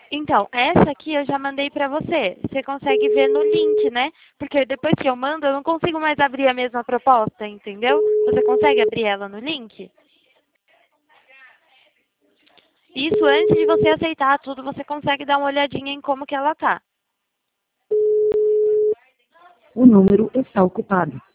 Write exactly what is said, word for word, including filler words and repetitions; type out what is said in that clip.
Então, essa aqui eu já mandei pra você. Você consegue ver no link, né? Porque depois que eu mando, eu não consigo mais abrir a mesma proposta, entendeu? Você consegue abrir ela no link? Isso antes de você aceitar tudo, você consegue dar uma olhadinha em como que ela tá. O número está ocupado.